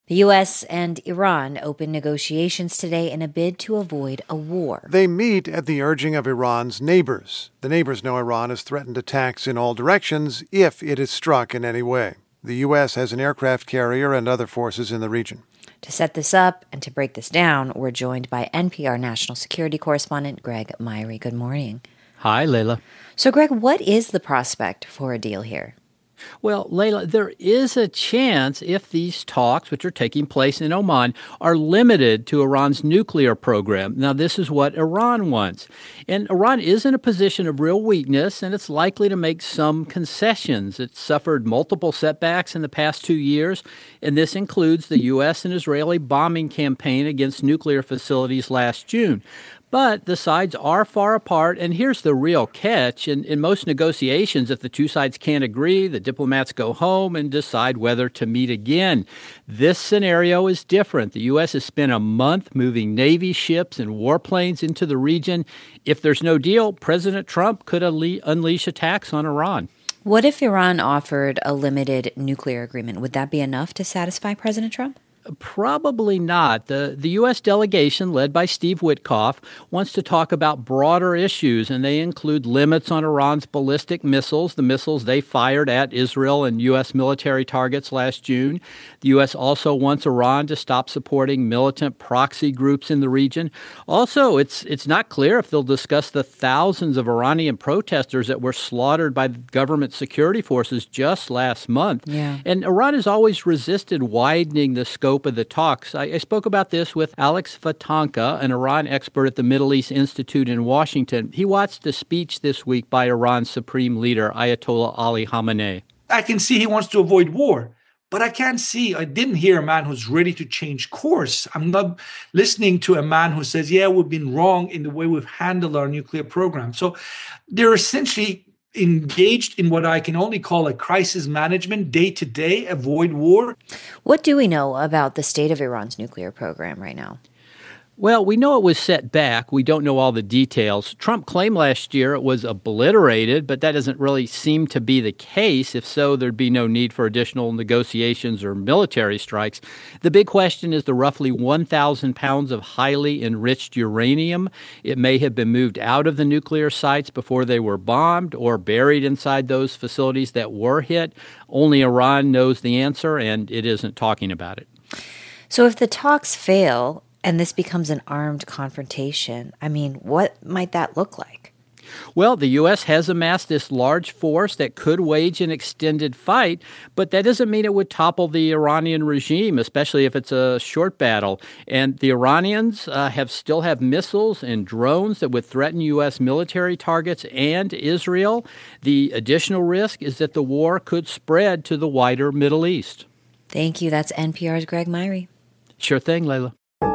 The U.S. and Iran open negotiations today in a bid to avoid a war. They meet at the urging of Iran's neighbors. The neighbors know Iran has threatened attacks in all directions if it is struck in any way. The U.S. has an aircraft carrier and other forces in the region. To set this up and to break this down, we're joined by NPR national security correspondent Greg Myre. Good morning. Hi, Layla. So, Greg, what is the prospect for a deal here? Well, Layla, there is a chance if these talks, which are taking place in Oman, are limited to Iran's nuclear program. Now, this is what Iran wants. And Iran is in a position of real weakness, and it's likely to make some concessions. It's suffered multiple setbacks in the past 2 years, and this includes the U.S. and Israeli bombing campaign against nuclear facilities last June. But the sides are far apart, and here's the real catch. In most negotiations, if the two sides can't agree, the diplomats go home and decide whether to meet again. This scenario is different. The U.S. has spent a month moving Navy ships and warplanes into the region. If there's no deal, President Trump could unleash attacks on Iran. What if Iran offered a limited nuclear agreement? Would that be enough to satisfy President Trump? Probably not. The U.S. delegation, led by Steve Witkoff, wants to talk about broader issues, and they include limits on Iran's ballistic missiles, the missiles they fired at Israel and U.S. military targets last June. The U.S. also wants Iran to stop supporting militant proxy groups in the region. Also, it's not clear if they'll discuss the thousands of Iranian protesters that were slaughtered by government security forces just last month. Yeah. And Iran has always resisted widening the scope of the talks. I spoke about this with Alex Vatanka, an Iran expert at the Middle East Institute in Washington. He watched a speech this week by Iran's supreme leader, Ayatollah Ali Khamenei. I can see he wants to avoid war, but I didn't hear a man who's ready to change course. I'm not listening to a man who says, yeah, we've been wrong in the way we've handled our nuclear program. So they're essentially engaged in what I can only call a crisis management, day to day, avoid war. What do we know about the state of Iran's nuclear program right now? Well, we know it was set back. We don't know all the details. Trump claimed last year it was obliterated, but that doesn't really seem to be the case. If so, there'd be no need for additional negotiations or military strikes. The big question is the roughly 1,000 pounds of highly enriched uranium. It may have been moved out of the nuclear sites before they were bombed or buried inside those facilities that were hit. Only Iran knows the answer, and it isn't talking about it. So if the talks fail, and this becomes an armed confrontation, what might that look like? Well, the U.S. has amassed this large force that could wage an extended fight, but that doesn't mean it would topple the Iranian regime, especially if it's a short battle. And the Iranians still have missiles and drones that would threaten U.S. military targets and Israel. The additional risk is that the war could spread to the wider Middle East. Thank you. That's NPR's Greg Myre. Sure thing, Layla.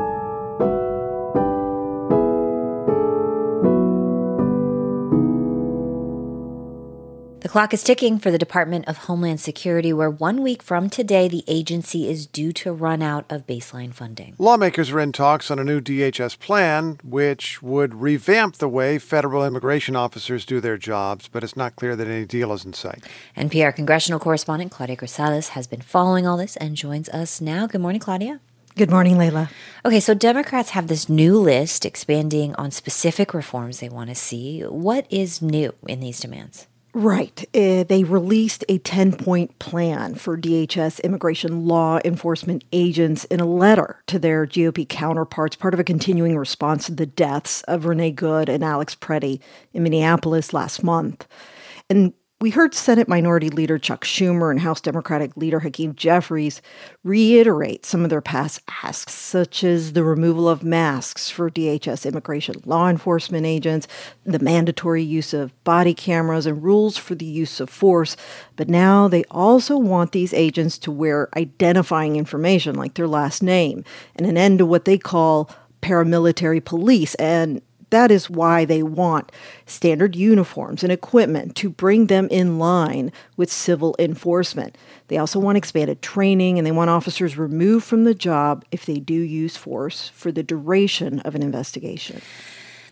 The clock is ticking for the Department of Homeland Security, where 1 week from today, the agency is due to run out of baseline funding. Lawmakers are in talks on a new DHS plan, which would revamp the way federal immigration officers do their jobs, but it's not clear that any deal is in sight. NPR congressional correspondent Claudia Grisales has been following all this and joins us now. Good morning, Claudia. Good morning, Layla. Okay, so Democrats have this new list expanding on specific reforms they want to see. What is new in these demands? Right. They released a 10-point plan for DHS immigration law enforcement agents in a letter to their GOP counterparts, part of a continuing response to the deaths of Renee Good and Alex Preddy in Minneapolis last month. And we heard Senate Minority Leader Chuck Schumer and House Democratic Leader Hakeem Jeffries reiterate some of their past asks, such as the removal of masks for DHS immigration law enforcement agents, the mandatory use of body cameras, and rules for the use of force. But now they also want these agents to wear identifying information like their last name and an end to what they call paramilitary police. And that is why they want standard uniforms and equipment to bring them in line with civil enforcement. They also want expanded training, and they want officers removed from the job if they do use force for the duration of an investigation.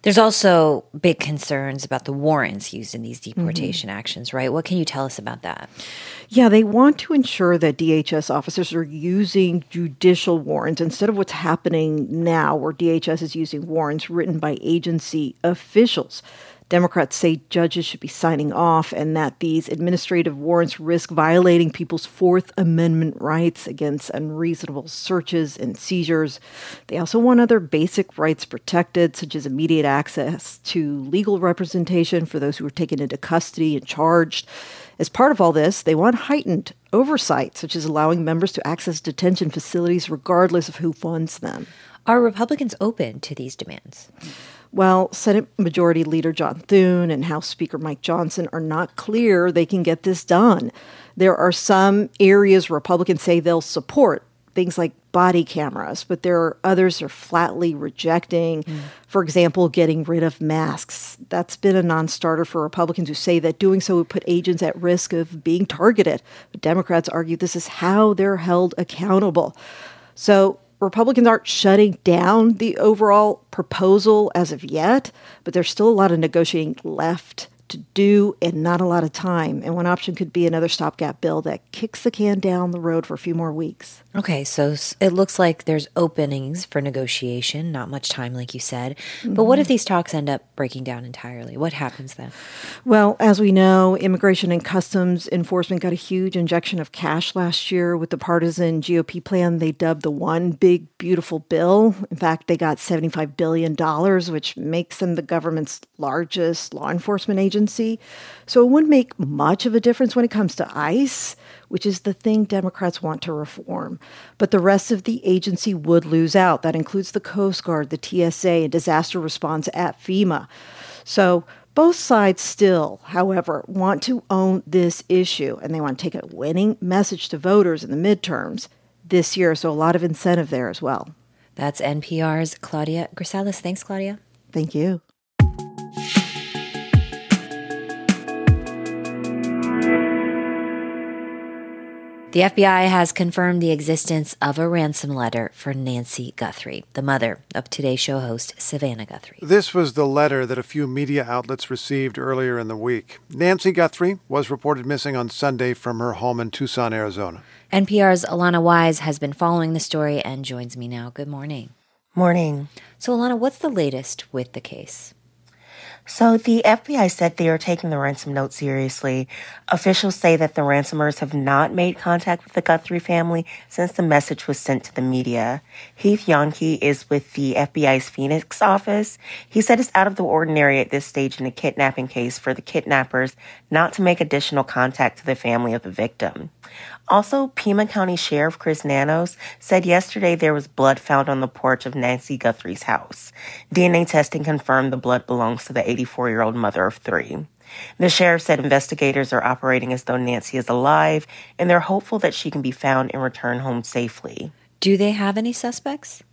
There's also big concerns about the warrants used in these deportation actions, right? What can you tell us about that? Yeah, they want to ensure that DHS officers are using judicial warrants instead of what's happening now, where DHS is using warrants written by agency officials. Democrats say judges should be signing off and that these administrative warrants risk violating people's Fourth Amendment rights against unreasonable searches and seizures. They also want other basic rights protected, such as immediate access to legal representation for those who are taken into custody and charged. As part of all this, they want heightened oversight, such as allowing members to access detention facilities regardless of who funds them. Are Republicans open to these demands? Well, Senate Majority Leader John Thune and House Speaker Mike Johnson are not clear they can get this done. There are some areas Republicans say they'll support, things like body cameras, but there are others they're flatly rejecting. For example, getting rid of masks. That's been a non-starter for Republicans who say that doing so would put agents at risk of being targeted. But Democrats argue this is how they're held accountable. So Republicans aren't shutting down the overall proposal as of yet, but there's still a lot of negotiating left to do and not a lot of time. And one option could be another stopgap bill that kicks the can down the road for a few more weeks. Okay, so it looks like there's openings for negotiation, not much time, like you said. But what if these talks end up breaking down entirely? What happens then? Well, as we know, Immigration and Customs Enforcement got a huge injection of cash last year with the partisan GOP plan they dubbed the One Big Beautiful Bill. In fact, they got $75 billion, which makes them the government's largest law enforcement agency. So it wouldn't make much of a difference when it comes to ICE, which is the thing Democrats want to reform. But the rest of the agency would lose out. That includes the Coast Guard, the TSA, and disaster response at FEMA. So both sides still, however, want to own this issue, and they want to take a winning message to voters in the midterms this year. So a lot of incentive there as well. That's NPR's Claudia Grisales. Thanks, Claudia. Thank you. The FBI has confirmed the existence of a ransom letter for Nancy Guthrie, the mother of Today Show host Savannah Guthrie. This was the letter that a few media outlets received earlier in the week. Nancy Guthrie was reported missing on Sunday from her home in Tucson, Arizona. NPR's Alana Wise has been following the story and joins me now. Good morning. Morning. So, Alana, what's the latest with the case? So the FBI said they are taking the ransom note seriously. Officials say that the ransomers have not made contact with the Guthrie family since the message was sent to the media. Heath Yonke is with the FBI's Phoenix office. He said it's out of the ordinary at this stage in a kidnapping case for the kidnappers not to make additional contact to the family of the victim. Also, Pima County Sheriff Chris Nanos said yesterday there was blood found on the porch of Nancy Guthrie's house. DNA testing confirmed the blood belongs to the 84-year-old mother of three. The sheriff said investigators are operating as though Nancy is alive, and they're hopeful that she can be found and return home safely. Do they have any suspects?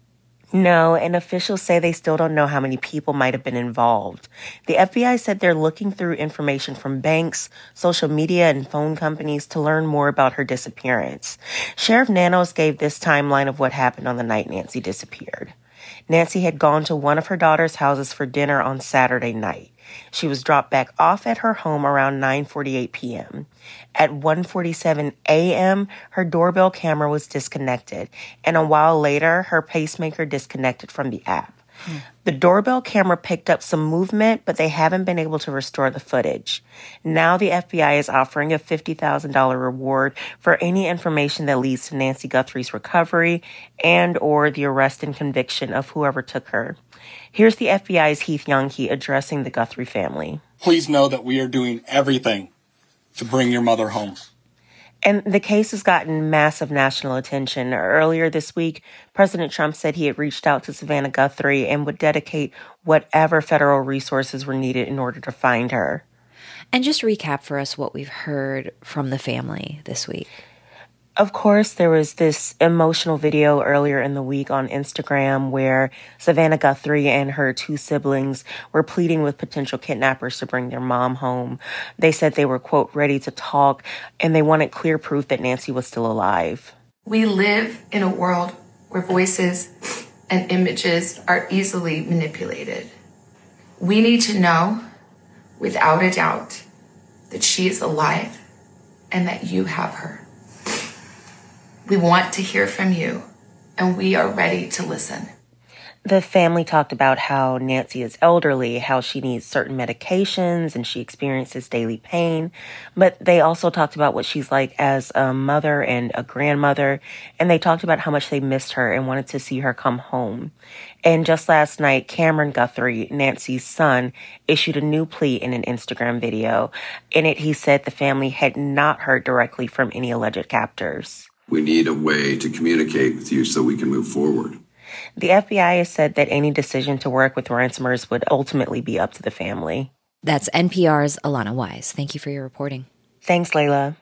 No, and officials say they still don't know how many people might have been involved. The FBI said they're looking through information from banks, social media, and phone companies to learn more about her disappearance. Sheriff Nanos gave this timeline of what happened on the night Nancy disappeared. Nancy had gone to one of her daughter's houses for dinner on Saturday night. She was dropped back off at her home around 9:48 p.m. At 1:47 a.m., her doorbell camera was disconnected, and a while later, her pacemaker disconnected from the app. The doorbell camera picked up some movement, but they haven't been able to restore the footage. Now the FBI is offering a $50,000 reward for any information that leads to Nancy Guthrie's recovery and or the arrest and conviction of whoever took her. Here's the FBI's Heath Yonke addressing the Guthrie family. Please know that we are doing everything to bring your mother home. And the case has gotten massive national attention. Earlier this week, President Trump said he had reached out to Savannah Guthrie and would dedicate whatever federal resources were needed in order to find her. And just recap for us what we've heard from the family this week. Of course, there was this emotional video earlier in the week on Instagram where Savannah Guthrie and her two siblings were pleading with potential kidnappers to bring their mom home. They said they were, quote, ready to talk, and they wanted clear proof that Nancy was still alive. We live in a world where voices and images are easily manipulated. We need to know, without a doubt, that she is alive and that you have her. We want to hear from you, and we are ready to listen. The family talked about how Nancy is elderly, how she needs certain medications and she experiences daily pain. But they also talked about what she's like as a mother and a grandmother. And they talked about how much they missed her and wanted to see her come home. And just last night, Cameron Guthrie, Nancy's son, issued a new plea in an Instagram video. In it, he said the family had not heard directly from any alleged captors. We need a way to communicate with you so we can move forward. The FBI has said that any decision to work with ransomers would ultimately be up to the family. That's NPR's Alana Wise. Thank you for your reporting. Thanks, Layla.